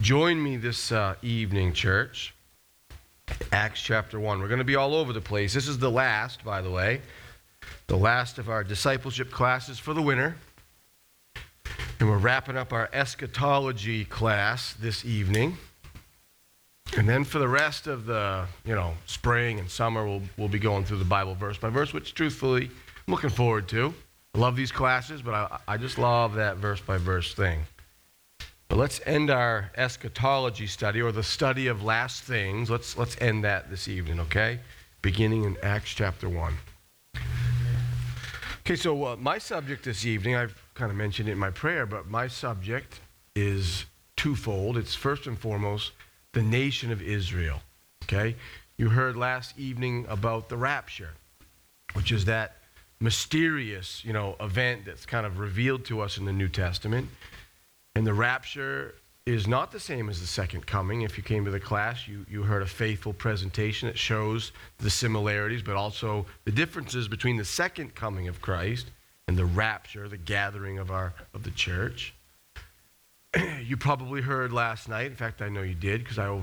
Join me this evening, church. Acts chapter 1. We're going to be all over the place. This is the last, by the way, the last of our discipleship classes for the winter. And we're wrapping up our eschatology class this evening. And then for the rest of the, spring and summer, we'll be going through the Bible verse by verse, which truthfully I'm looking forward to. I love these classes, but I just love that verse by verse thing. But let's end our eschatology study, or the study of last things. Let's end that this evening, okay? Beginning in Acts chapter 1. Okay, so my subject this evening, I've kind of mentioned it in my prayer, but my subject is twofold. It's first and foremost the nation of Israel, okay? You heard last evening about the rapture, which is that mysterious, event that's kind of revealed to us in the New Testament. And the rapture is not the same as the second coming. If you came to the class, you heard a faithful presentation that shows the similarities, but also the differences between the second coming of Christ and the rapture, the gathering of the church. You probably heard last night, in fact, I know you did, because I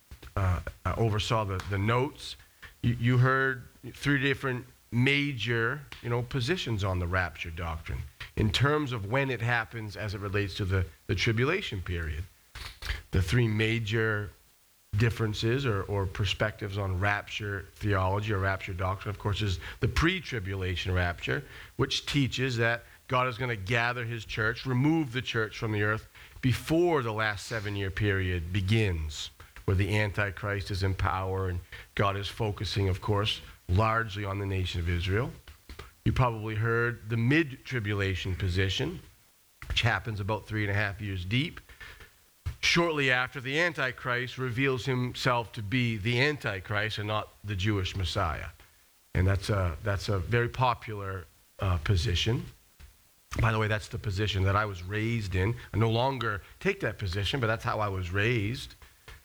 oversaw the notes. You heard three different major, positions on the rapture doctrine in terms of when it happens as it relates to the tribulation period. The three major differences or perspectives on rapture theology or rapture doctrine, of course, is the pre-tribulation rapture, which teaches that God is going to gather his church, remove the church from the earth before the last 7-year period begins, where the Antichrist is in power and God is focusing, of course, largely on the nation of Israel. You probably heard the mid-tribulation position, which happens about 3.5 years deep, shortly after the Antichrist reveals himself to be the Antichrist and not the Jewish Messiah. And that's a very popular position. By the way, that's the position that I was raised in. I no longer take that position, but that's how I was raised.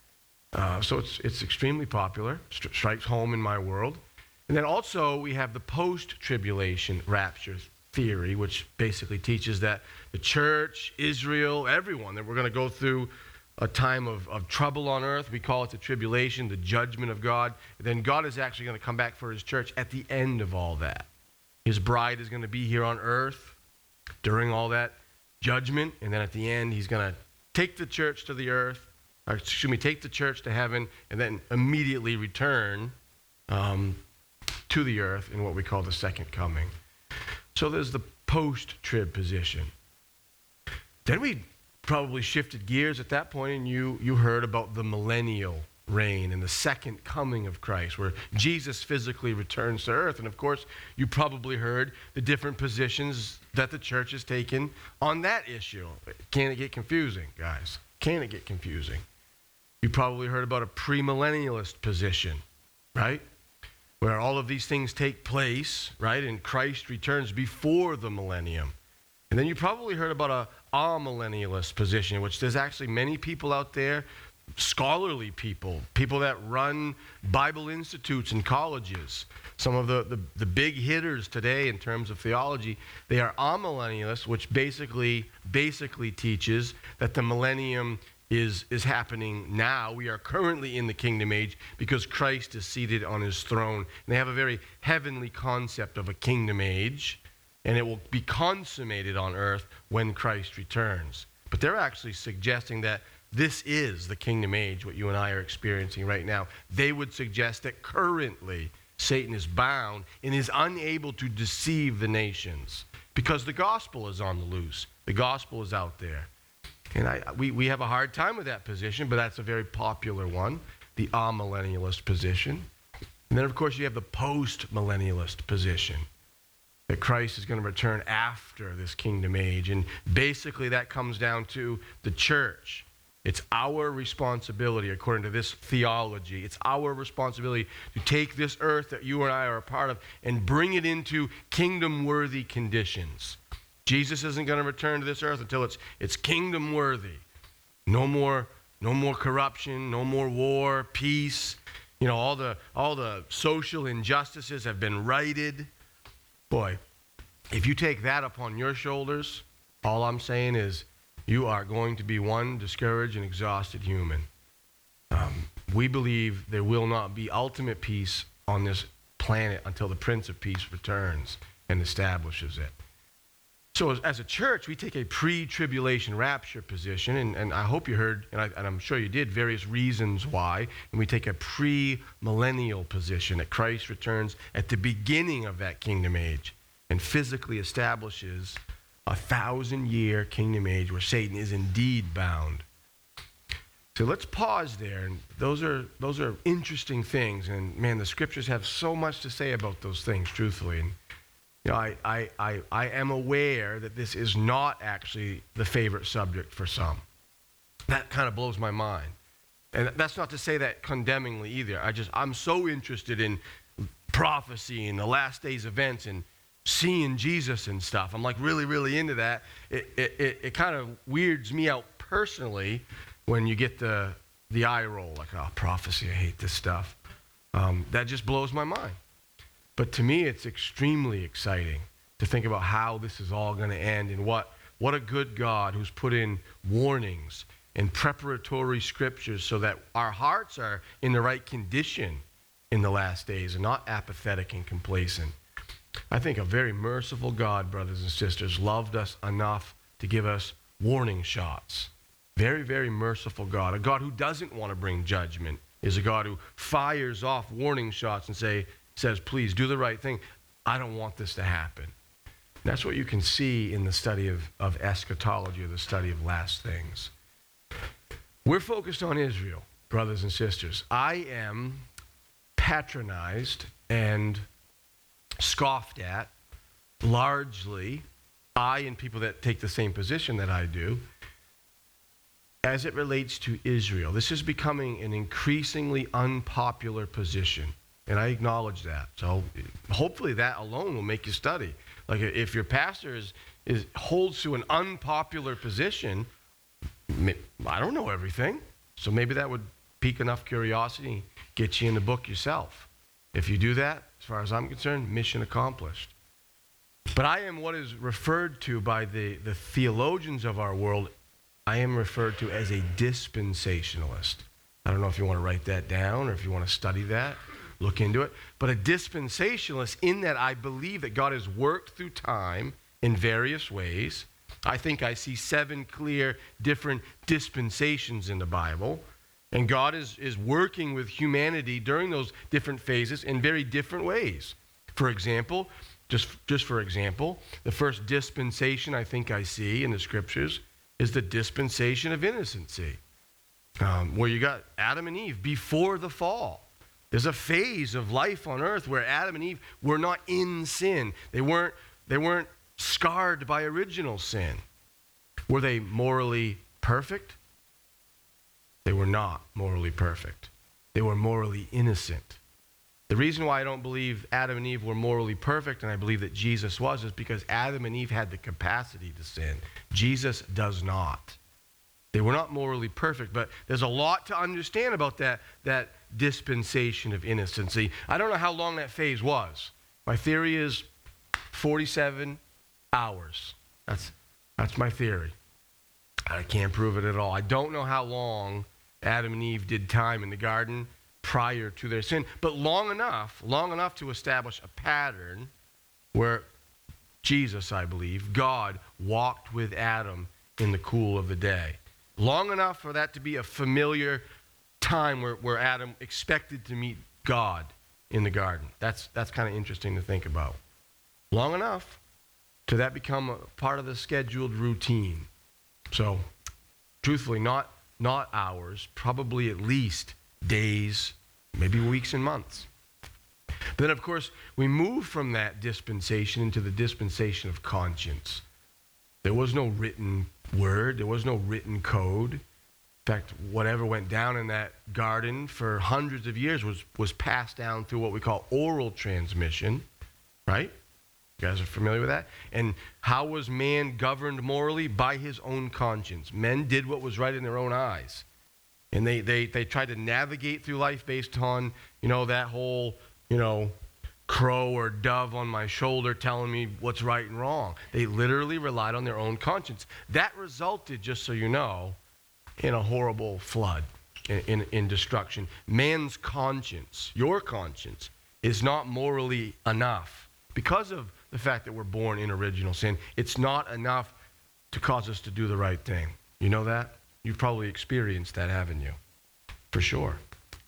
So it's extremely popular, strikes home in my world. And then also we have the post-tribulation rapture theory, which basically teaches that the church, Israel, everyone, that we're going to go through a time of trouble on earth. We call it the tribulation, the judgment of God. And then God is actually going to come back for his church at the end of all that. His bride is going to be here on earth during all that judgment. And then at the end, he's going to take the church to the earth, take the church to heaven, and then immediately return to the earth in what we call the second coming. So there's the post-trib position. Then we probably shifted gears at that point, and you heard about the millennial reign and the second coming of Christ, where Jesus physically returns to earth. And of course, you probably heard the different positions that the church has taken on that issue. Can it get confusing, guys? Can it get confusing? You probably heard about a premillennialist position, right? Where all of these things take place, right? And Christ returns before the millennium. And then you probably heard about a amillennialist position, which there's actually many people out there, scholarly people that run Bible institutes and colleges. Some of the big hitters today in terms of theology, they are amillennialists, which basically teaches that the millennium is happening now. We are currently in the kingdom age because Christ is seated on his throne. And they have a very heavenly concept of a kingdom age, and it will be consummated on earth when Christ returns. But they're actually suggesting that this is the kingdom age, what you and I are experiencing right now. They would suggest that currently Satan is bound and is unable to deceive the nations because the gospel is on the loose. The gospel is out there. And we have a hard time with that position, but that's a very popular one, the amillennialist position. And then, of course, you have the post-millennialist position, that Christ is going to return after this kingdom age. And basically that comes down to the church. It's our responsibility, according to this theology, it's our responsibility to take this earth that you and I are a part of and bring it into kingdom-worthy conditions. Jesus isn't going to return to this earth until it's kingdom worthy. No more corruption, no more war, peace. All the social injustices have been righted. Boy, if you take that upon your shoulders, all I'm saying is you are going to be one discouraged and exhausted human. We believe there will not be ultimate peace on this planet until the Prince of Peace returns and establishes it. So as a church, we take a pre-tribulation rapture position, and I hope you heard, and I'm sure you did, various reasons why, and we take a pre-millennial position that Christ returns at the beginning of that kingdom age and physically establishes a 1,000-year kingdom age where Satan is indeed bound. So let's pause there, and those are interesting things, and man, the scriptures have so much to say about those things, truthfully. And you know, I am aware that this is not actually the favorite subject for some. That kind of blows my mind. And that's not to say that condemningly either. I'm so interested in prophecy and the last days events and seeing Jesus and stuff. I'm like really, really into that. It kind of weirds me out personally when you get the eye roll, like, oh, prophecy, I hate this stuff. That just blows my mind. But to me, it's extremely exciting to think about how this is all going to end and what a good God who's put in warnings and preparatory scriptures so that our hearts are in the right condition in the last days and not apathetic and complacent. I think a very merciful God, brothers and sisters, loved us enough to give us warning shots. Very, very merciful God. A God who doesn't want to bring judgment is a God who fires off warning shots and says, please do the right thing. I don't want this to happen. And that's what you can see in the study of eschatology, or the study of last things. We're focused on Israel, brothers and sisters. I am patronized and scoffed at, largely, I and people that take the same position that I do, as it relates to Israel. This is becoming an increasingly unpopular position, and I acknowledge that. So hopefully that alone will make you study. Like if your pastor holds to an unpopular position, I don't know everything, so maybe that would pique enough curiosity and get you in the book yourself. If you do that, as far as I'm concerned, mission accomplished. But I am what is referred to by the theologians of our world, I am referred to as a dispensationalist. I don't know if you want to write that down or if you want to study that, look into it. But a dispensationalist, in that I believe that God has worked through time in various ways. I think I see 7 clear different dispensations in the Bible. And God is working with humanity during those different phases in very different ways. For example, just for example, the first dispensation I think I see in the scriptures is the dispensation of innocency, where you got Adam and Eve before the fall. There's a phase of life on earth where Adam and Eve were not in sin. They weren't scarred by original sin. Were they morally perfect? They were not morally perfect. They were morally innocent. The reason why I don't believe Adam and Eve were morally perfect, and I believe that Jesus was, is because Adam and Eve had the capacity to sin. Jesus does not. They were not morally perfect, but there's a lot to understand about that dispensation of innocency. I don't know how long that phase was. My theory is 47 hours. That's my theory. I can't prove it at all. I don't know how long Adam and Eve did time in the garden prior to their sin, but long enough to establish a pattern where Jesus, I believe, God walked with Adam in the cool of the day. Long enough for that to be a familiar time where Adam expected to meet God in the garden. That's kind of interesting to think about. Long enough to that become a part of the scheduled routine. So, truthfully, not hours, probably at least days, maybe weeks and months. Then, of course, we move from that dispensation into the dispensation of conscience. There was no written word. There was no written code. In fact, whatever went down in that garden for hundreds of years was passed down through what we call oral transmission, right? You guys are familiar with that? And how was man governed morally? By his own conscience. Men did what was right in their own eyes. And they tried to navigate through life based on, that whole, crow or dove on my shoulder telling me what's right and wrong. They literally relied on their own conscience. That resulted, just so you know, in a horrible flood, in destruction. Man's conscience, your conscience, is not morally enough. Because of the fact that we're born in original sin, it's not enough to cause us to do the right thing. You know that? You've probably experienced that, haven't you? For sure.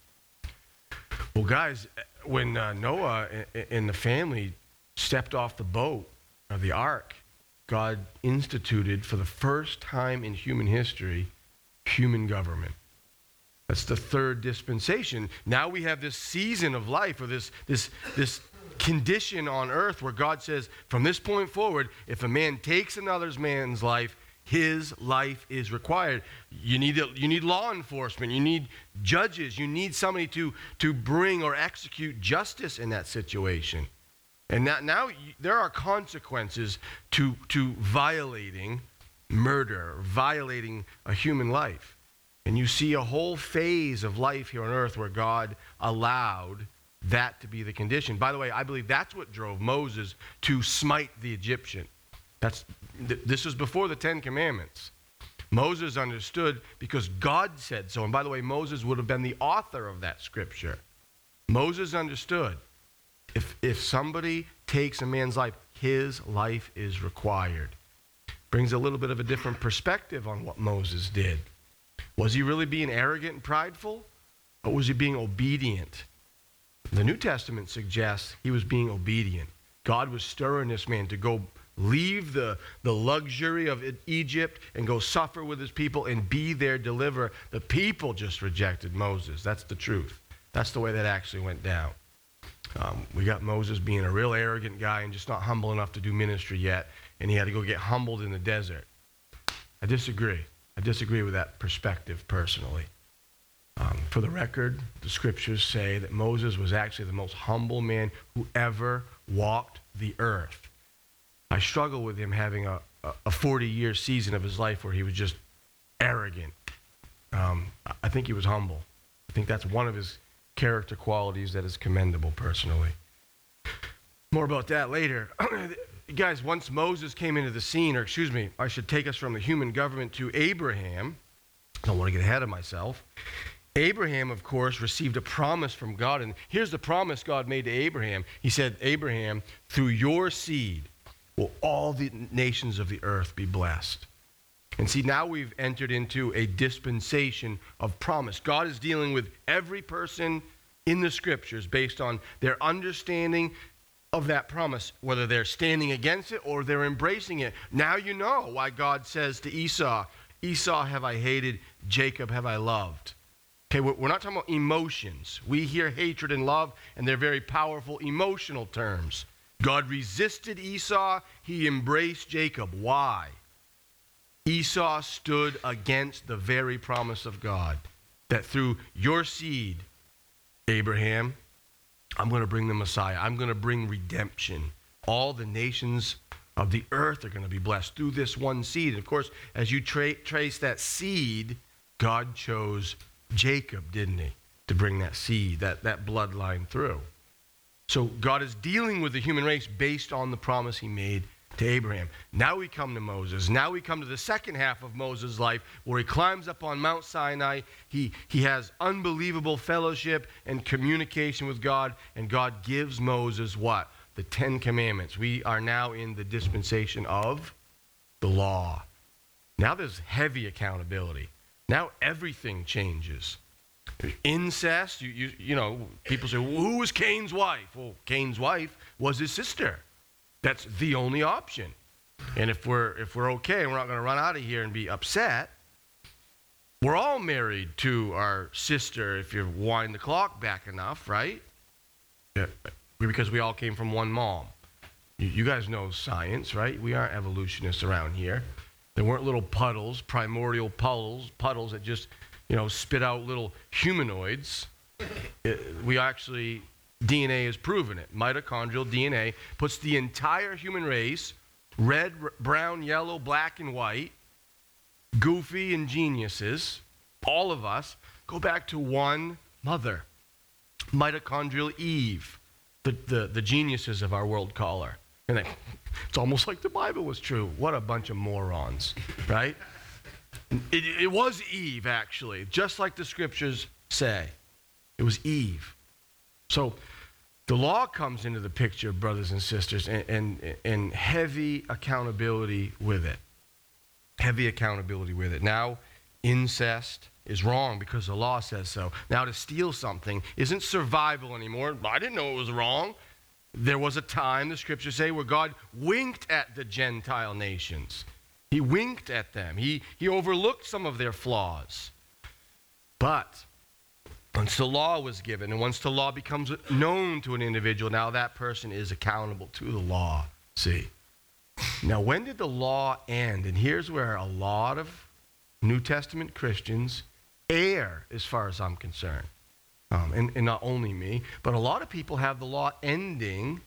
Well, guys, when Noah and the family stepped off the boat of the ark, God instituted for the first time in human history human government. That's the third dispensation. Now we have this season of life, or this condition on earth where God says, from this point forward, if a man takes another man's life, his life is required. You need law enforcement. You need judges. You need somebody to bring or execute justice in that situation. And now there are consequences to violating murder, violating a human life. And you see a whole phase of life here on earth where God allowed that to be the condition. By the way, I believe that's what drove Moses to smite the Egyptian. This was before the Ten Commandments. Moses understood because God said so. And by the way, Moses would have been the author of that scripture. Moses understood if somebody takes a man's life, his life is required. Brings a little bit of a different perspective on what Moses did. Was he really being arrogant and prideful? Or was he being obedient? The New Testament suggests he was being obedient. God was stirring this man to go leave the luxury of Egypt and go suffer with his people and be their deliverer. The people just rejected Moses. That's the truth. That's the way that actually went down. We got Moses being a real arrogant guy and just not humble enough to do ministry yet, and he had to go get humbled in the desert. I disagree. I disagree with that perspective personally. For the record, the scriptures say that Moses was actually the most humble man who ever walked the earth. I struggle with him having a 40-year season of his life where he was just arrogant. I think he was humble. I think that's one of his character qualities that is commendable personally. More about that later. Guys, once Moses came into the scene, or excuse me, I should take us from the human government to Abraham. I don't want to get ahead of myself. Abraham, of course, received a promise from God. And here's the promise God made to Abraham. He said, Abraham, through your seed will all the nations of the earth be blessed. And see, now we've entered into a dispensation of promise. God is dealing with every person in the scriptures based on their understanding of that promise, whether they're standing against it or they're embracing it. Now you know why God says to Esau, Esau have I hated, Jacob have I loved. Okay, we're not talking about emotions. We hear hatred and love, and they're very powerful emotional terms. God resisted Esau. He embraced Jacob. Why? Esau stood against the very promise of God that through your seed, Abraham, I'm going to bring the Messiah. I'm going to bring redemption. All the nations of the earth are going to be blessed through this one seed. And of course, as you trace that seed, God chose Jacob, didn't he, to bring that seed, that bloodline through. So God is dealing with the human race based on the promise he made to Abraham. Now we come to Moses. Now we come to the second half of Moses' life where he climbs up on Mount Sinai. He has unbelievable fellowship and communication with God, and God gives Moses what? The 10 Commandments. We are now in the dispensation of the law. Now there's heavy accountability. Now everything changes. Incest, you know, people say, well, who was Cain's wife? Well, Cain's wife was his sister. That's the only option. And if we're okay and we're not going to run out of here and be upset, we're all married to our sister if you wind the clock back enough, right? Yeah, because we all came from one mom. You guys know science, right? We aren't evolutionists around here. There weren't little puddles, primordial puddles that just, spit out little humanoids. We actually, DNA has proven it. Mitochondrial DNA puts the entire human race, red, brown, yellow, black, and white, goofy and geniuses, all of us, go back to one mother, mitochondrial Eve. the geniuses of our world call her. And it's almost like the Bible was true. What a bunch of morons, right? It was Eve, actually, just like the scriptures say. It was Eve. So the law comes into the picture, brothers and sisters, and heavy accountability with it. Heavy accountability with it. Now, incest is wrong because the law says so. Now, to steal something isn't survival anymore. I didn't know it was wrong. There was a time, the scriptures say, where God winked at the Gentile nations. He winked at them. He overlooked some of their flaws. But once the law was given, and once the law becomes known to an individual, now that person is accountable to the law. See? Now, when did the law end? And here's where a lot of New Testament Christians err, as far as I'm concerned. And not only me, but a lot of people have the law ending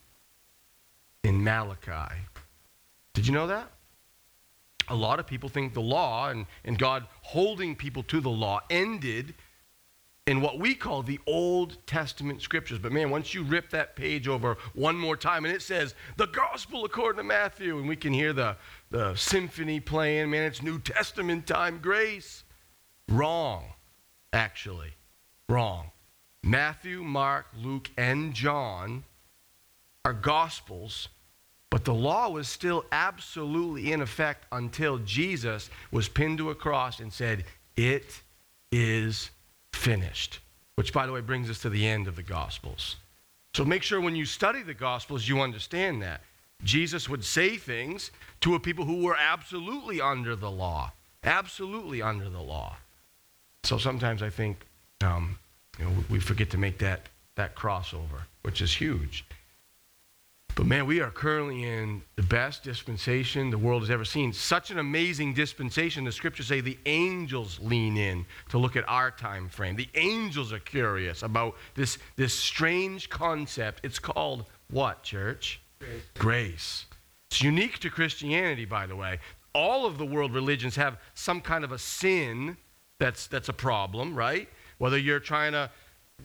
in Malachi. Did you know that? A lot of people think the law and God holding people to the law ended in what we call the Old Testament scriptures. But man, once you rip that page over one more time and it says, the gospel according to Matthew, and we can hear the symphony playing, man, it's New Testament time, grace. Wrong, actually. Wrong. Matthew, Mark, Luke, and John are gospels, but the law was still absolutely in effect until Jesus was pinned to a cross and said, it is finished. Which, by the way, brings us to the end of the Gospels. So make sure when you study the Gospels, you understand that. Jesus would say things to a people who were absolutely under the law. Absolutely under the law. So sometimes I think we forget to make that crossover, which is huge. But man, we are currently in the best dispensation the world has ever seen. Such an amazing dispensation. The scriptures say the angels lean in to look at our time frame. The angels are curious about this strange concept. It's called what, church? Grace. It's unique to Christianity, by the way. All of the world religions have some kind of a sin that's a problem, right? Whether you're trying to,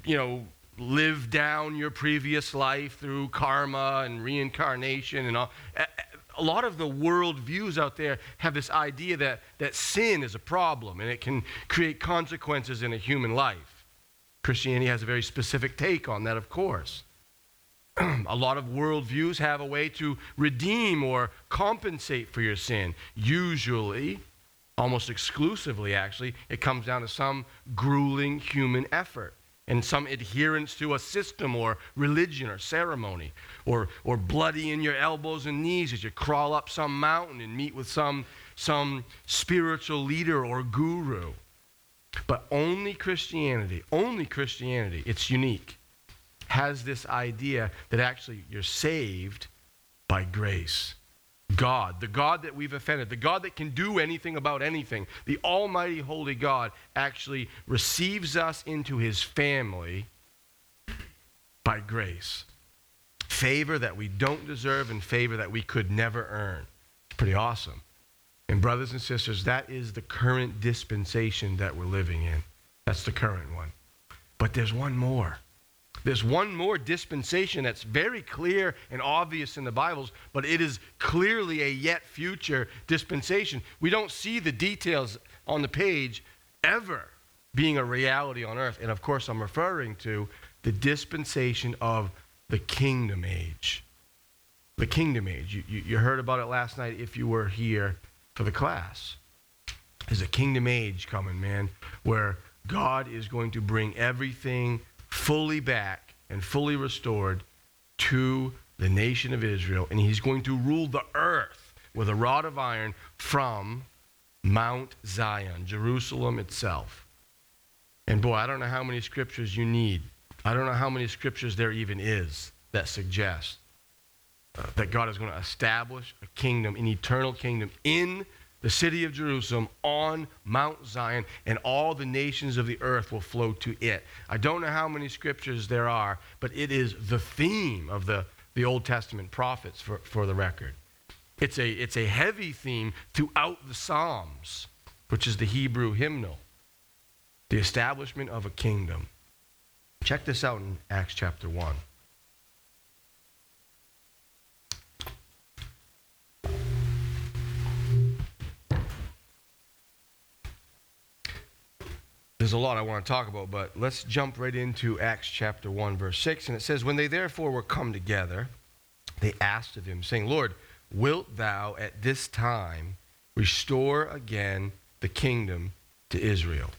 live down your previous life through karma and reincarnation and all. A lot of the world views out there have this idea that sin is a problem and it can create consequences in a human life. Christianity has a very specific take on that, of course. A lot of worldviews have a way to redeem or compensate for your sin. Usually, almost exclusively actually, it comes down to some grueling human effort and some adherence to a system or religion or ceremony, or bloodying your elbows and knees as you crawl up some mountain and meet with some spiritual leader or guru. But only Christianity, it's unique, has this idea that actually you're saved by grace. God, the God that we've offended, the God that can do anything about anything, the almighty holy God actually receives us into his family by grace. Favor that we don't deserve and favor that we could never earn. It's pretty awesome. And brothers and sisters, that is the current dispensation that we're living in. That's the current one. But there's one more. There's one more dispensation that's very clear and obvious in the Bibles, but it is clearly a yet future dispensation. We don't see the details on the page ever being a reality on earth. And of course, I'm referring to the dispensation of the kingdom age. The kingdom age. You heard about it last night if you were here for the class. There's a kingdom age coming, man, where God is going to bring everything fully back and fully restored to the nation of Israel, and he's going to rule the earth with a rod of iron from Mount Zion, Jerusalem itself. And boy, I don't know how many scriptures you need. I don't know how many scriptures there even is that suggest that God is going to establish a kingdom, an eternal kingdom in the city of Jerusalem on Mount Zion, and all the nations of the earth will flow to it. I don't know how many scriptures there are, but it is the theme of the Old Testament prophets for the record. It's a heavy theme throughout the Psalms, which is the Hebrew hymnal. The establishment of a kingdom. Check this out in Acts chapter 1. There's a lot I want to talk about, but let's jump right into Acts chapter 1, verse 6. And it says, when they therefore were come together, they asked of him, saying, Lord, wilt thou at this time restore again the kingdom to Israel?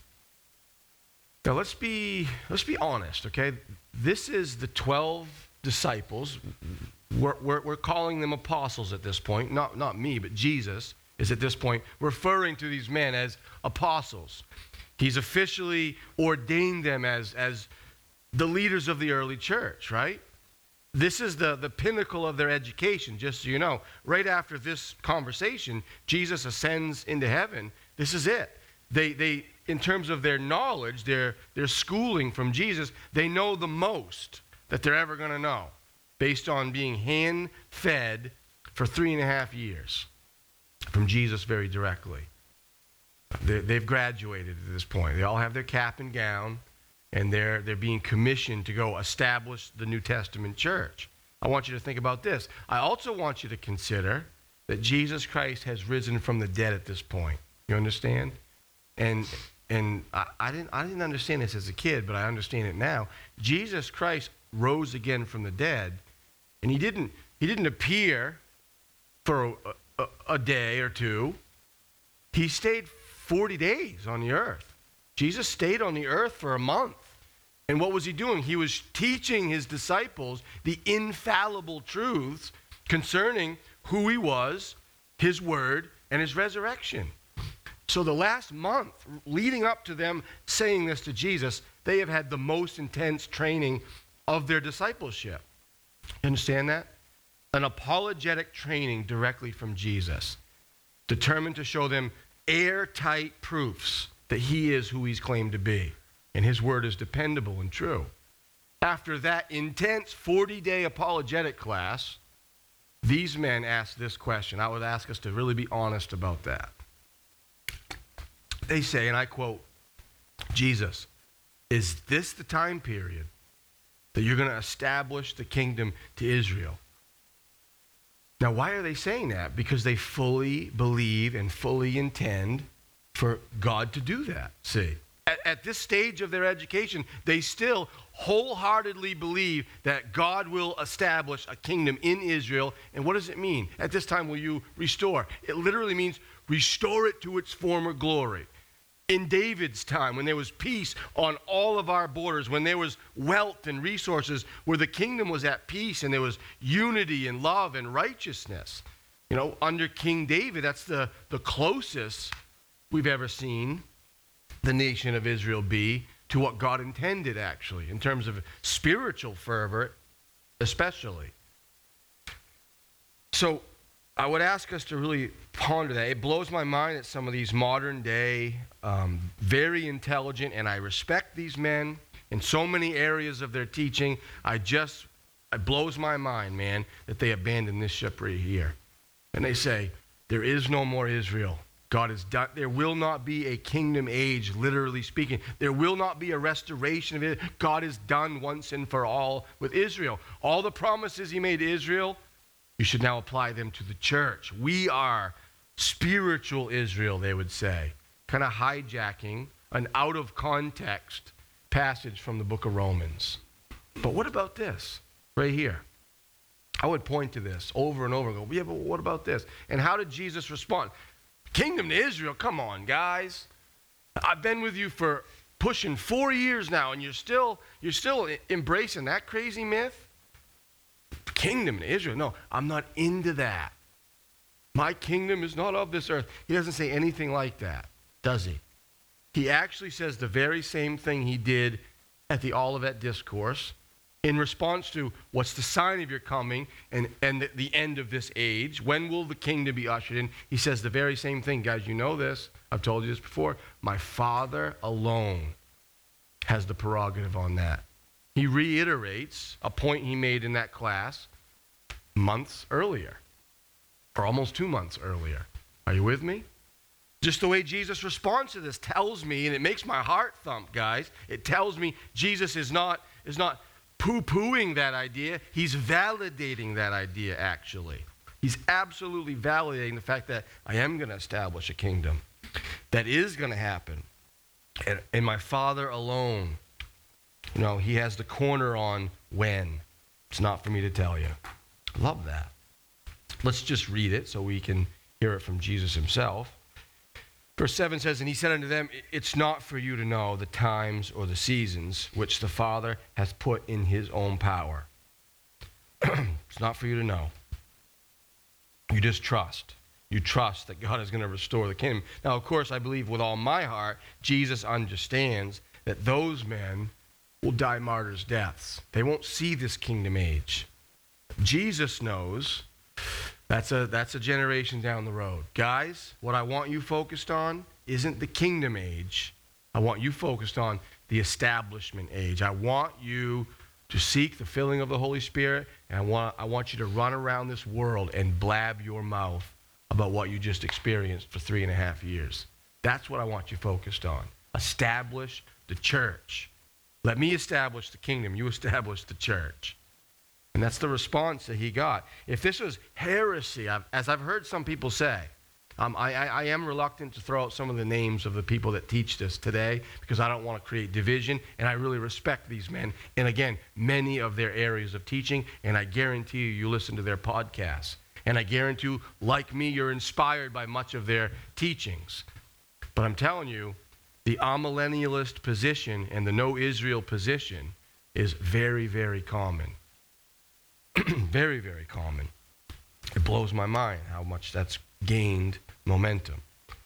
Now let's be honest, okay? This is the 12 disciples. We're calling them apostles at this point. Not me, but Jesus is at this point referring to these men as apostles. He's officially ordained them as the leaders of the early church, right? This is the pinnacle of their education, just so you know. Right after this conversation, Jesus ascends into heaven. This is it. They in terms of their knowledge, their schooling from Jesus, they know the most that they're ever going to know based on being hand-fed for 3.5 years from Jesus very directly. They've graduated at this point. They all have their cap and gown, and they're being commissioned to go establish the New Testament church. I want you to think about this. I also want you to consider that Jesus Christ has risen from the dead at this point. You understand? And I didn't understand this as a kid, but I understand it now. Jesus Christ rose again from the dead, and he didn't appear for a day or two. He stayed 40 days on the earth. Jesus stayed on the earth for a month. And what was he doing? He was teaching his disciples the infallible truths concerning who he was, his word, and his resurrection. So the last month leading up to them saying this to Jesus, they have had the most intense training of their discipleship. You understand that? An apologetic training directly from Jesus, determined to show them airtight proofs that he is who he's claimed to be, and his word is dependable and true. After that intense 40-day apologetic class, these men asked this question. I would ask us to really be honest about that. They say, and I quote, Jesus, is this the time period that you're going to establish the kingdom to Israel? Now, why are they saying that? Because they fully believe and fully intend for God to do that, see. At this stage of their education, they still wholeheartedly believe that God will establish a kingdom in Israel. And what does it mean? At this time, will you restore? It literally means restore it to its former glory. In David's time, when there was peace on all of our borders, when there was wealth and resources, where the kingdom was at peace and there was unity and love and righteousness. You know, under King David, that's the closest we've ever seen the nation of Israel be to what God intended, actually, in terms of spiritual fervor, especially. So I would ask us to really ponder that. It blows my mind that some of these modern day, very intelligent, and I respect these men in so many areas of their teaching. It blows my mind, man, that they abandon this ship right here. And they say, there is no more Israel. God is done. There will not be a kingdom age, literally speaking. There will not be a restoration of it. God is done once and for all with Israel. All the promises he made to Israel, you should now apply them to the church. We are spiritual Israel, they would say. Kind of hijacking an out of context passage from the book of Romans. But what about this right here? I would point to this over and over and go, yeah, but what about this? And how did Jesus respond? Kingdom to Israel, come on, guys. I've been with you for pushing 4 years now, and you're still embracing that crazy myth? Kingdom to Israel. No, I'm not into that. My kingdom is not of this earth. He doesn't say anything like that, does he? He actually says the very same thing he did at the Olivet Discourse in response to what's the sign of your coming and the end of this age. When will the kingdom be ushered in? He says the very same thing. Guys, you know this. I've told you this before. My Father alone has the prerogative on that. He reiterates a point he made in that class months earlier, or almost 2 months earlier. Are you with me? Just the way Jesus responds to this tells me, and it makes my heart thump, guys. It tells me Jesus is not poo-pooing that idea. He's validating that idea, actually. He's absolutely validating the fact that I am going to establish a kingdom that is going to happen. And my Father alone, he has the corner on when. It's not for me to tell you. Love that. Let's just read it so we can hear it from Jesus himself. Verse 7 says, "And he said unto them, It's not for you to know the times or the seasons which the Father hath put in his own power." It's not for you to know. You just trust. You trust that God is going to restore the kingdom. Now, of course, I believe with all my heart, Jesus understands that those men will die martyrs' deaths. They won't see this kingdom age. Jesus knows that's a generation down the road. Guys, what I want you focused on isn't the kingdom age. I want you focused on the establishment age. I want you to seek the filling of the Holy Spirit, and I want you to run around this world and blab your mouth about what you just experienced for 3.5 years. That's what I want you focused on. Establish the church. Let me establish the kingdom. You establish the church. And that's the response that he got. If this was heresy, as I've heard some people say, I am reluctant to throw out some of the names of the people that teach this today because I don't want to create division, and I really respect these men. And again, many of their areas of teaching, and I guarantee you listen to their podcasts. And I guarantee you, like me, you're inspired by much of their teachings. But I'm telling you, the amillennialist position and the no Israel position is very, very common. Very, very common. It blows my mind how much that's gained momentum.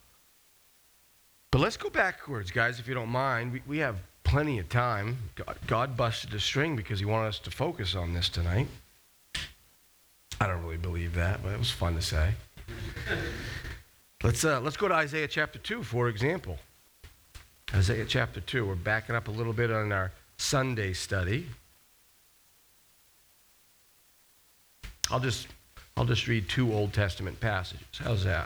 But let's go backwards, guys, if you don't mind. We have plenty of time. God busted a string because he wanted us to focus on this tonight. I don't really believe that, but it was fun to say. Let's go to Isaiah chapter 2, for example. Isaiah chapter 2. We're backing up a little bit on our Sunday study. I'll just read 2 Old Testament passages. How's that?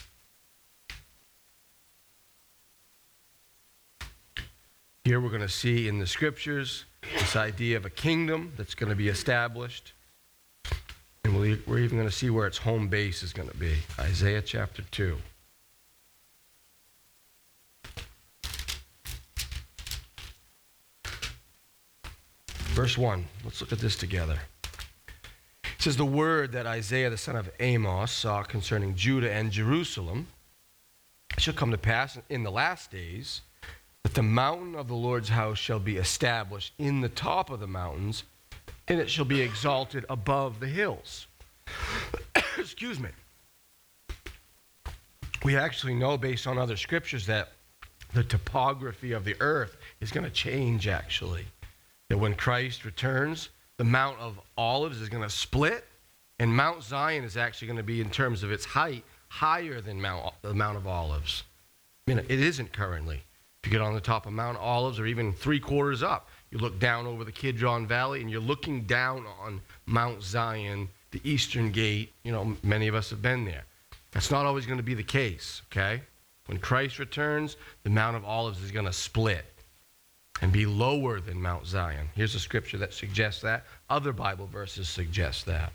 Here we're going to see in the scriptures this idea of a kingdom that's going to be established. And we're even going to see where its home base is going to be. Isaiah chapter 2. Verse 1. Let's look at this together. It says, "The word that Isaiah the son of Amos saw concerning Judah and Jerusalem, it shall come to pass in the last days that the mountain of the Lord's house shall be established in the top of the mountains, and it shall be exalted above the hills." Excuse me. We actually know based on other scriptures that the topography of the earth is going to change, actually. That when Christ returns, the Mount of Olives is going to split, and Mount Zion is actually going to be, in terms of its height, higher than the Mount of Olives. I mean, it isn't currently. If you get on the top of Mount Olives, or even 3/4 up, you look down over the Kidron Valley, and you're looking down on Mount Zion, the Eastern Gate. Many of us have been there. That's not always going to be the case, okay? When Christ returns, the Mount of Olives is going to split and be lower than Mount Zion. Here's a scripture that suggests that. Other Bible verses suggest that.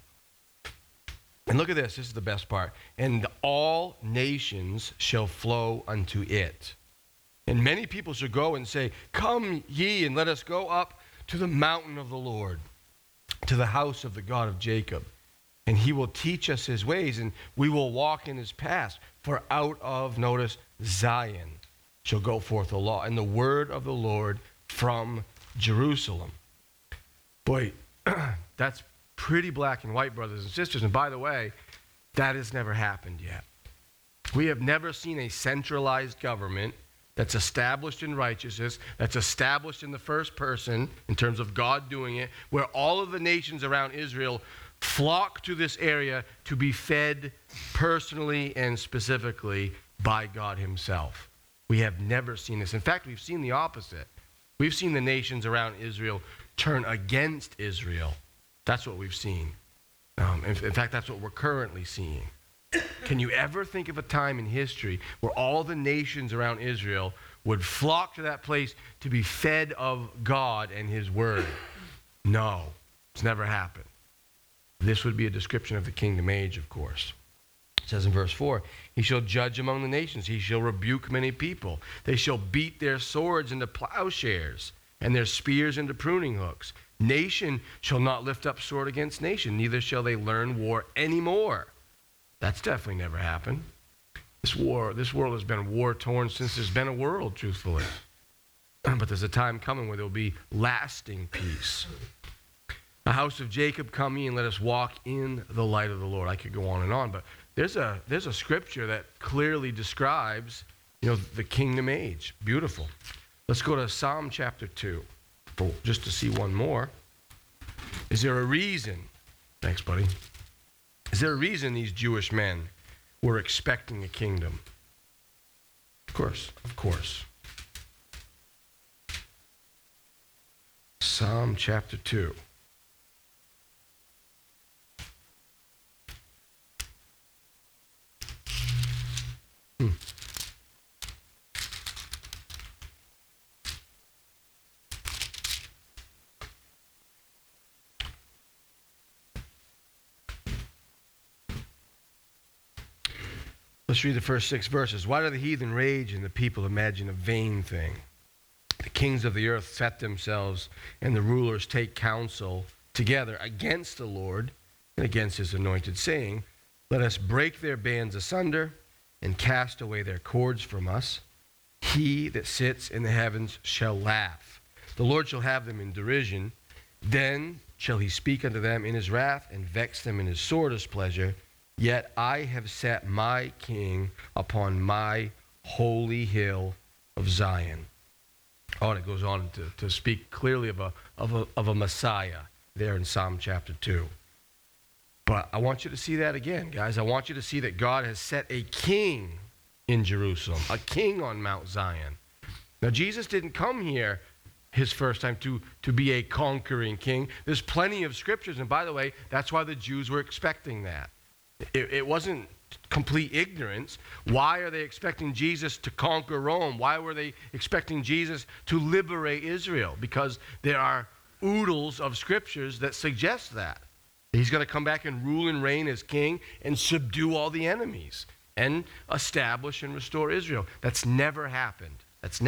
And look at this. This is the best part. "And all nations shall flow unto it. And many people shall go and say, Come ye, and let us go up to the mountain of the Lord, to the house of the God of Jacob. And he will teach us his ways, and we will walk in his paths. For out of," notice, "Zion shall go forth the law, and the word of the Lord from Jerusalem." Boy, that's pretty black and white, brothers and sisters. And by the way, that has never happened yet. We have never seen a centralized government that's established in righteousness, that's established in the first person in terms of God doing it, where all of the nations around Israel flock to this area to be fed personally and specifically by God himself. We have never seen this. In fact, we've seen the opposite. We've seen the nations around Israel turn against Israel. That's what we've seen. In fact, that's what we're currently seeing. Can you ever think of a time in history where all the nations around Israel would flock to that place to be fed of God and his word? No, it's never happened. This would be a description of the kingdom age, of course. It says in verse 4, he shall judge among the nations. He shall rebuke many people. They shall beat their swords into plowshares and their spears into pruning hooks. Nation shall not lift up sword against nation, neither shall they learn war anymore. That's definitely never happened. This world has been war-torn since there's been a world, truthfully. But there's a time coming where there will be lasting peace. The house of Jacob, come ye and let us walk in the light of the Lord. I could go on and on, but there's a scripture that clearly describes, the kingdom age. Beautiful. Let's go to Psalm chapter 2, just to see one more. Is there a reason? Thanks, buddy. Is there a reason these Jewish men were expecting a kingdom? Of course. Psalm chapter 2. Let's read the first 6 verses. Why do the heathen rage and the people imagine a vain thing? The kings of the earth set themselves, and the rulers take counsel together against the Lord and against his anointed, saying, let us break their bands asunder and cast away their cords from us. He that sits in the heavens shall laugh. The Lord shall have them in derision. Then shall he speak unto them in his wrath and vex them in his sore displeasure. Yet I have set my king upon my holy hill of Zion. Oh, and it goes on to speak clearly of a Messiah there in Psalm chapter 2. But I want you to see that again, guys. I want you to see that God has set a king in Jerusalem, a king on Mount Zion. Now, Jesus didn't come here his first time to be a conquering king. There's plenty of scriptures, and by the way, that's why the Jews were expecting that. It wasn't complete ignorance. Why are they expecting Jesus to conquer Rome? Why were they expecting Jesus to liberate Israel? Because there are oodles of scriptures that suggest that. He's going to come back and rule and reign as king and subdue all the enemies and establish and restore Israel. That's never happened.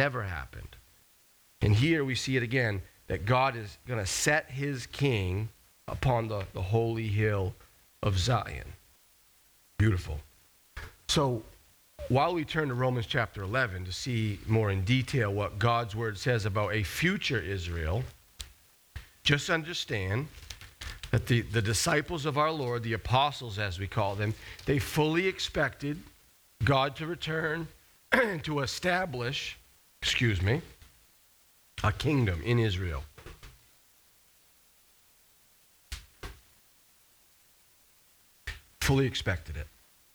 And here we see it again, that God is going to set his king upon the holy hill of Zion. Beautiful. So while we turn to Romans chapter 11 to see more in detail what God's word says about a future Israel, just understand that the disciples of our Lord, the apostles as we call them, they fully expected God to return and to establish, a kingdom in Israel. Fully expected it.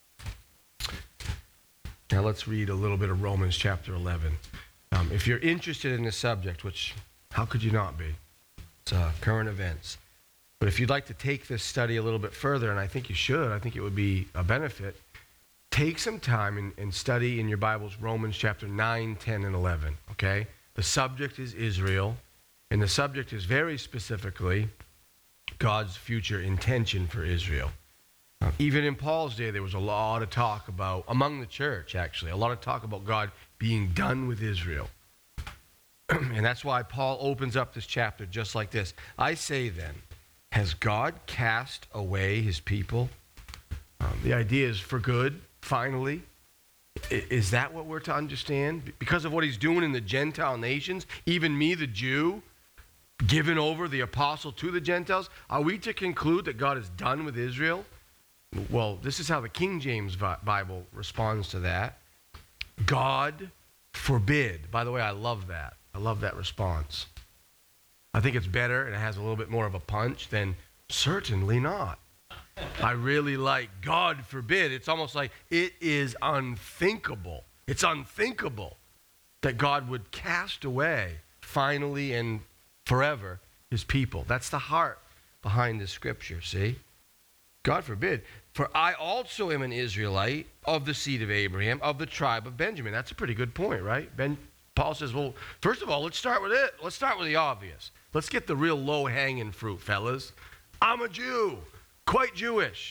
Now let's read a little bit of Romans chapter 11. If you're interested in this subject, which how could you not be? It's current events. But if you'd like to take this study a little bit further, and I think you should, I think it would be a benefit, take some time and study in your Bibles Romans chapter 9, 10, and 11, okay? The subject is Israel, and the subject is very specifically God's future intention for Israel. Even in Paul's day, there was a lot of talk about, among the church actually, a lot of talk about God being done with Israel. And that's why Paul opens up this chapter just like this. I say then, has God cast away his people? The idea is for good, finally. Is that what we're to understand? Because of what he's doing in the Gentile nations, even me, the Jew, given over the apostle to the Gentiles, are we to conclude that God is done with Israel? Well, this is how the King James Bible responds to that. God forbid. By the way, I love that. I love that response. I think it's better and it has a little bit more of a punch than certainly not. I really like God forbid. It's almost like it is unthinkable. It's unthinkable that God would cast away finally and forever his people. That's the heart behind this scripture, see? God forbid. For I also am an Israelite of the seed of Abraham, of the tribe of Benjamin. That's a pretty good point, right? Paul says, well, first of all, let's start with it. Let's start with the obvious. Let's get the real low-hanging fruit, fellas. I'm a Jew, quite Jewish.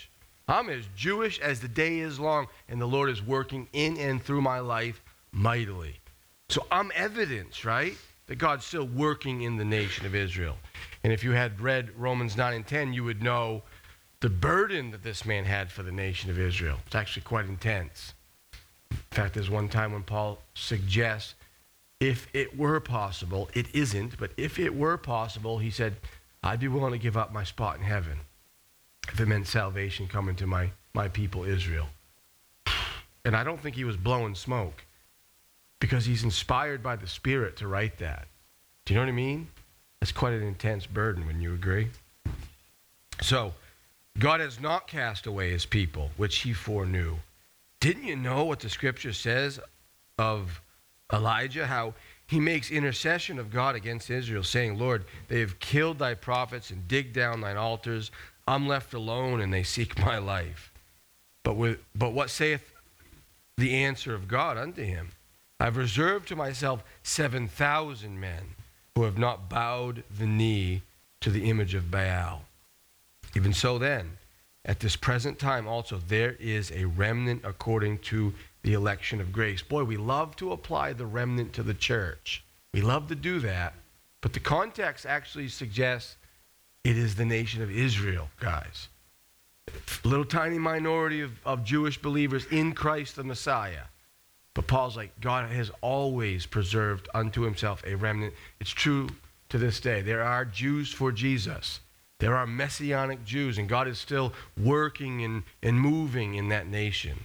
I'm as Jewish as the day is long, and the Lord is working in and through my life mightily. So I'm evidence, right, that God's still working in the nation of Israel. And if you had read Romans 9 and 10, you would know the burden that this man had for the nation of Israel. It's actually quite intense. In fact, there's one time when Paul suggests, if it were possible, it isn't, but if it were possible, he said, I'd be willing to give up my spot in heaven if it meant salvation coming to my people Israel. And I don't think he was blowing smoke, because he's inspired by the Spirit to write that. Do you know what I mean? That's quite an intense burden, wouldn't you agree? So, God has not cast away his people, which he foreknew. Didn't you know what the scripture says of Elijah, how he makes intercession of God against Israel, saying, Lord, they have killed thy prophets and digged down thine altars. I'm left alone, and they seek my life. But what saith the answer of God unto him? I've reserved to myself 7,000 men who have not bowed the knee to the image of Baal. Even so then, at this present time also, there is a remnant according to the election of grace. Boy, we love to apply the remnant to the church. We love to do that. But the context actually suggests it is the nation of Israel, guys. A little tiny minority of Jewish believers in Christ the Messiah. But Paul's like, God has always preserved unto himself a remnant. It's true to this day. There are Jews for Jesus. There are Messianic Jews, and God is still working and moving in that nation.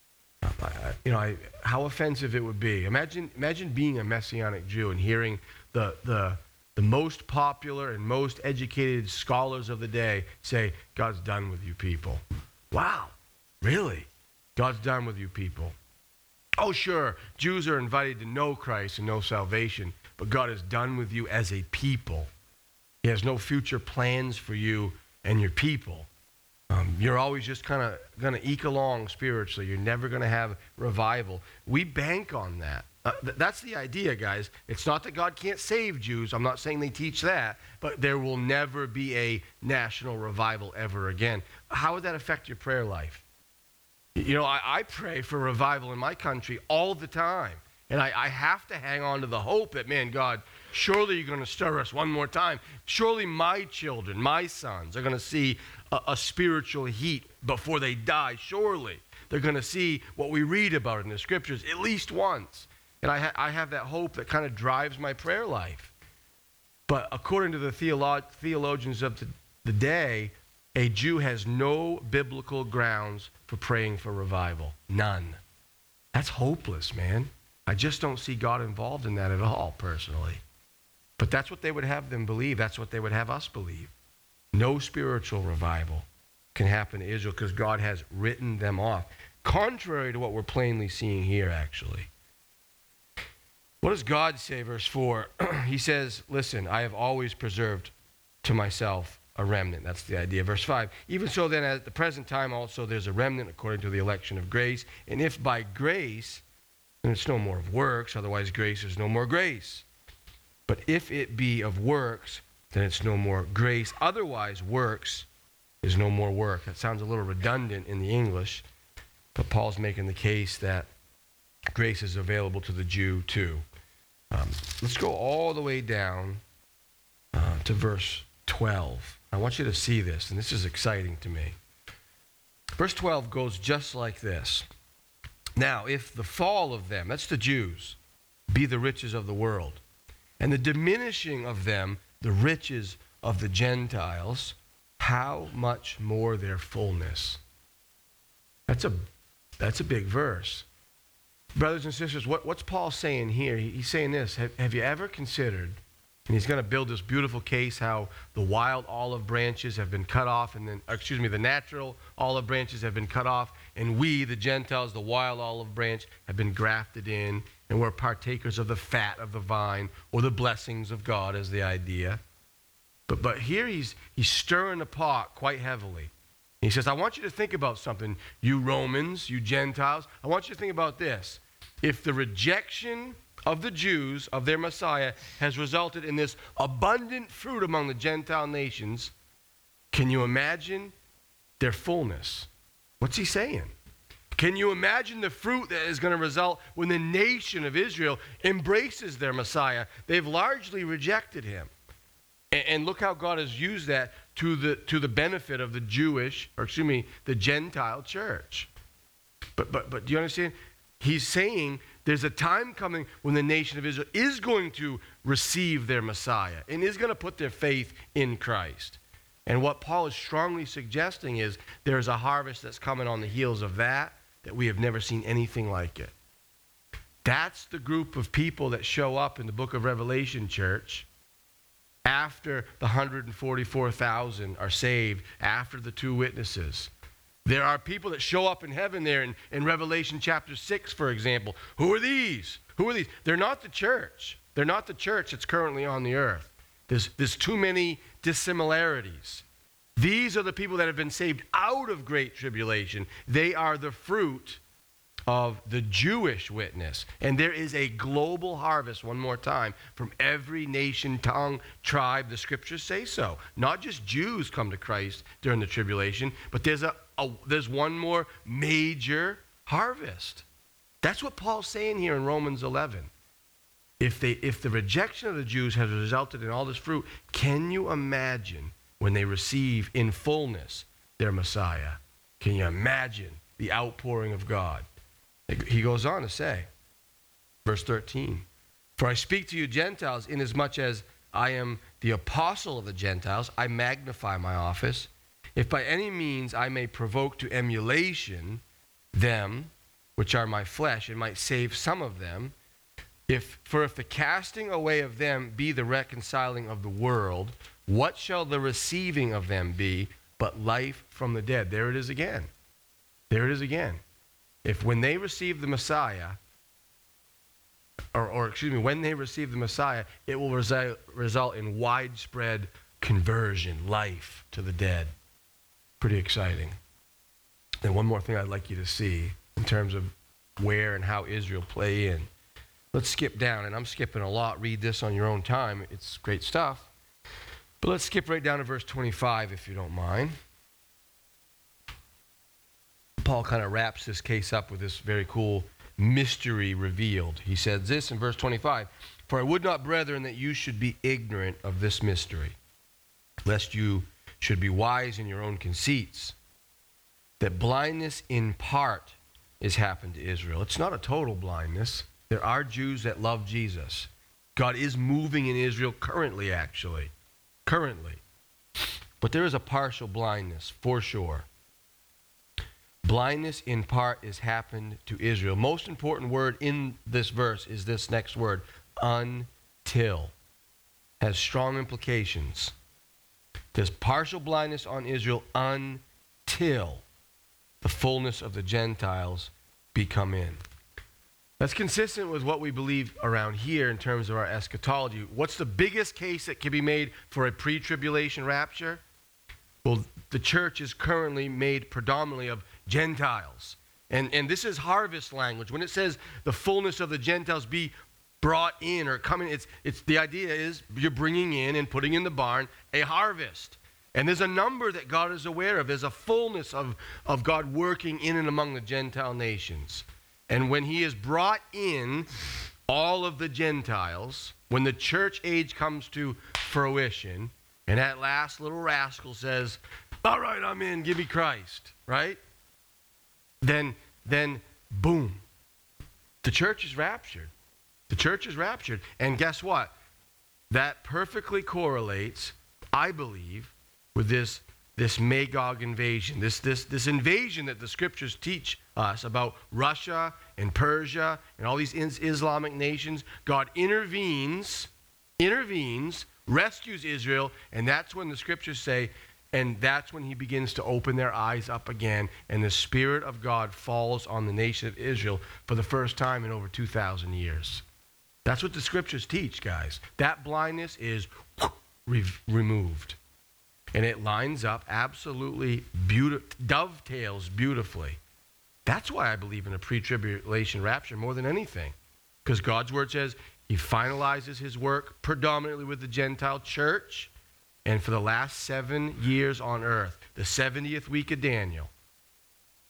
How offensive it would be. Imagine being a Messianic Jew and hearing the most popular and most educated scholars of the day say, God's done with you people. Wow, really? God's done with you people. Oh, sure, Jews are invited to know Christ and know salvation, but God is done with you as a people. He has no future plans for you and your people. You're always just kind of going to eke along spiritually. You're never going to have revival. We bank on that. That's the idea, guys. It's not that God can't save Jews. I'm not saying they teach that, but there will never be a national revival ever again. How would that affect your prayer life? I pray for revival in my country all the time. And I have to hang on to the hope that, man, God, surely you're going to stir us one more time. Surely my children, my sons, are going to see a spiritual heat before they die. Surely they're going to see what we read about in the scriptures at least once. And I have that hope that kind of drives my prayer life. But according to the theologians of the day, a Jew has no biblical grounds for praying for revival. None. That's hopeless, man. I just don't see God involved in that at all, personally. But that's what they would have them believe. That's what they would have us believe. No spiritual revival can happen to Israel because God has written them off. Contrary to what we're plainly seeing here, actually. What does God say, verse 4? He says, listen, I have always preserved to myself a remnant. That's the idea. Verse 5, even so then at the present time also there's a remnant according to the election of grace. And if by grace, then it's no more of works, otherwise grace is no more grace. But if it be of works, then it's no more grace, otherwise works is no more work. That sounds a little redundant in the English, but Paul's making the case that grace is available to the Jew too. Let's go all the way down to verse 12. I want you to see this, and this is exciting to me. Verse 12 goes just like this. Now, if the fall of them, that's the Jews, be the riches of the world, and the diminishing of them, the riches of the Gentiles, how much more their fullness? That's a big verse. Brothers and sisters, what's Paul saying here? He's saying this. Have you ever considered, and he's going to build this beautiful case, how the wild olive branches have been cut off, and then, the natural olive branches have been cut off, and we, the Gentiles, the wild olive branch, have been grafted in, and we're partakers of the fat of the vine, or the blessings of God as the idea. But here he's stirring the pot quite heavily. He says, I want you to think about something, you Romans, you Gentiles. I want you to think about this. If the rejection of the Jews, of their Messiah, has resulted in this abundant fruit among the Gentile nations, can you imagine their fullness? What's he saying? Can you imagine the fruit that is going to result when the nation of Israel embraces their Messiah? They've largely rejected him. And look how God has used that to the benefit of the the Gentile church. But do you understand? He's saying there's a time coming when the nation of Israel is going to receive their Messiah and is going to put their faith in Christ. And what Paul is strongly suggesting is there's a harvest that's coming on the heels of that we have never seen anything like it. That's the group of people that show up in the book of Revelation, church, after the 144,000 are saved, after the two witnesses. There are people that show up in heaven there in Revelation chapter 6, for example. Who are these? Who are these? They're not the church. They're not the church that's currently on the earth. There's too many dissimilarities. These are the people that have been saved out of great tribulation. They are the fruit of the Jewish witness. And there is a global harvest, one more time, from every nation, tongue, tribe. The scriptures say so. Not just Jews come to Christ during the tribulation, but there's one more major harvest. That's what Paul's saying here in Romans 11. If the rejection of the Jews has resulted in all this fruit, can you imagine when they receive in fullness their Messiah? Can you imagine the outpouring of God? He goes on to say, verse 13, "For I speak to you Gentiles, inasmuch as I am the apostle of the Gentiles, I magnify my office, if by any means I may provoke to emulation them which are my flesh, and might save some of them. For if the casting away of them be the reconciling of the world, what shall the receiving of them be but life from the dead?" There it is again. There it is again. If when they receive the Messiah, when they receive the Messiah, it will result in widespread conversion, life to the dead. Pretty exciting. And one more thing I'd like you to see in terms of where and how Israel play in. Let's skip down, and I'm skipping a lot. Read this on your own time. It's great stuff. But let's skip right down to verse 25, if you don't mind. Paul kind of wraps this case up with this very cool mystery revealed. He says this in verse 25, "For I would not, brethren, that you should be ignorant of this mystery, lest you should be wise in your own conceits, that blindness in part is happened to Israel." It's not a total blindness. There are Jews that love Jesus. God is moving in Israel currently, actually. Currently. But there is a partial blindness, for sure. Blindness in part is happened to Israel. Most important word in this verse is this next word, until. Has strong implications. There's partial blindness on Israel until the fullness of the Gentiles come in. That's consistent with what we believe around here in terms of our eschatology. What's the biggest case that can be made for a pre-tribulation rapture? Well, the church is currently made predominantly of Gentiles. And this is harvest language. When it says the fullness of the Gentiles be brought in or coming, it's the idea is you're bringing in and putting in the barn a harvest. And there's a number that God is aware of. There's a fullness of God working in and among the Gentile nations. And when he has brought in all of the Gentiles, when the church age comes to fruition, and that last little rascal says, "All right, I'm in, give me Christ," right? Then boom, the church is raptured. The church is raptured. And guess what? That perfectly correlates, I believe, with this Magog invasion, this invasion that the scriptures teach us about Russia and Persia and all these Islamic nations. God intervenes, rescues Israel, and that's when the scriptures say, and that's when he begins to open their eyes up again, and the Spirit of God falls on the nation of Israel for the first time in over 2,000 years. That's what the scriptures teach, guys. That blindness is removed. And it lines up absolutely dovetails beautifully. That's why I believe in a pre-tribulation rapture more than anything. Because God's word says he finalizes his work predominantly with the Gentile church. And for the last 7 years on earth, the 70th week of Daniel,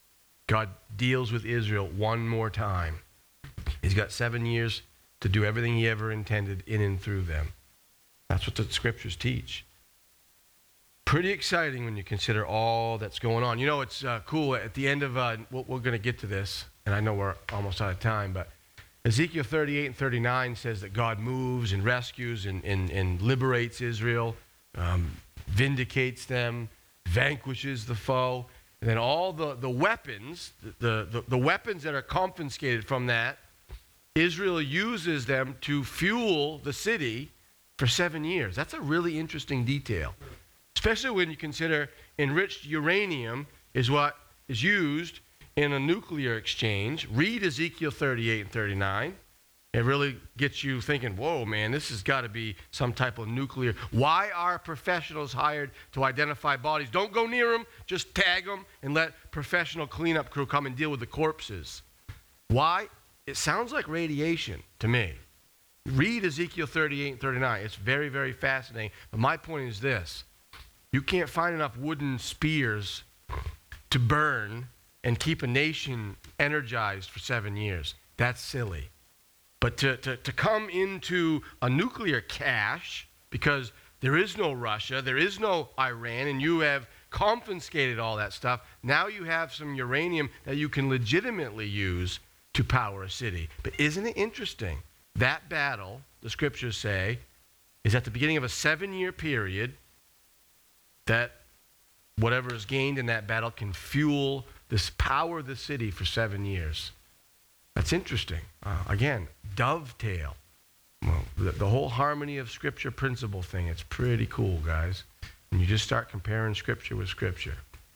God deals with Israel one more time. He's got 7 years to do everything he ever intended in and through them. That's what the scriptures teach. Pretty exciting when you consider all that's going on. You know, it's cool. At the end of, we're going to get to this, and I know we're almost out of time, but Ezekiel 38 and 39 says that God moves and rescues and liberates Israel, vindicates them, vanquishes the foe. And then all the weapons, the weapons that are confiscated from that, Israel uses them to fuel the city for 7 years. That's a really interesting detail, especially when you consider enriched uranium is what is used in a nuclear exchange. Read Ezekiel 38 and 39. It really gets you thinking, whoa, man, this has got to be some type of nuclear. Why are professionals hired to identify bodies? Don't go near them. Just tag them and let professional cleanup crew come and deal with the corpses. Why? It sounds like radiation to me. Read Ezekiel 38 and 39. It's very, very fascinating. But my point is this. You can't find enough wooden spears to burn and keep a nation energized for 7 years. That's silly. But to come into a nuclear cache, because there is no Russia, there is no Iran, and you have confiscated all that stuff, now you have some uranium that you can legitimately use to power a city. But isn't it interesting? That battle, the scriptures say, is at the beginning of a 7-year period that whatever is gained in that battle can fuel this power of the city for 7 years. That's interesting. Again, dovetail. Well, the whole harmony of Scripture principle thing, it's pretty cool, guys. When you just start comparing Scripture with Scripture.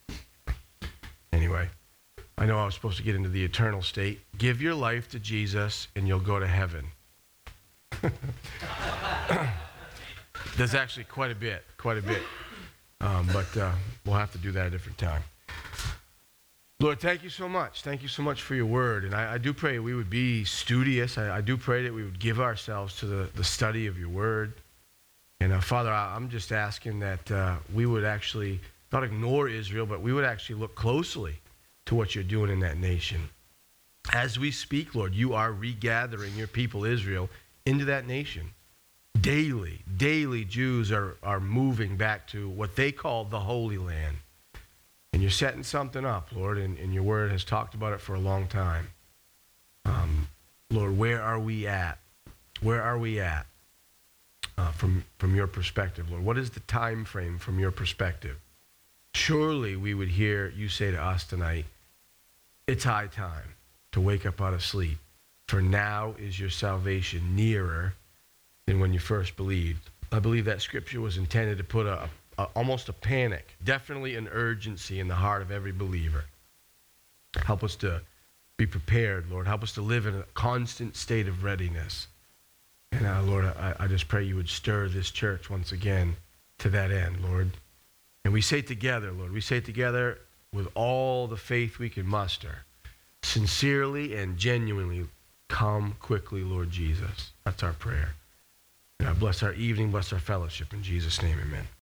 Anyway, I know I was supposed to get into the eternal state. Give your life to Jesus and you'll go to heaven. There's actually quite a bit. But we'll have to do that a different time. Lord, thank you so much. Thank you so much for your word. And I do pray we would be studious. I do pray that we would give ourselves to the study of your word. And Father, I'm just asking that we would actually not ignore Israel, but we would actually look closely to what you're doing in that nation. As we speak, Lord, you are regathering your people Israel into that nation. Daily, Jews are moving back to what they call the Holy Land. And you're setting something up, Lord, and your word has talked about it for a long time. Lord, where are we at? Where are we at from your perspective, Lord? What is the time frame from your perspective? Surely we would hear you say to us tonight, it's high time to wake up out of sleep, for now is your salvation nearer than when you first believed. I believe that scripture was intended to put almost a panic, definitely an urgency in the heart of every believer. Help us to be prepared, Lord. Help us to live in a constant state of readiness. And Lord, I just pray you would stir this church once again to that end, Lord. And we say together, Lord, we say together with all the faith we can muster, sincerely and genuinely, come quickly, Lord Jesus. That's our prayer. God bless our evening, bless our fellowship. In Jesus' name, amen.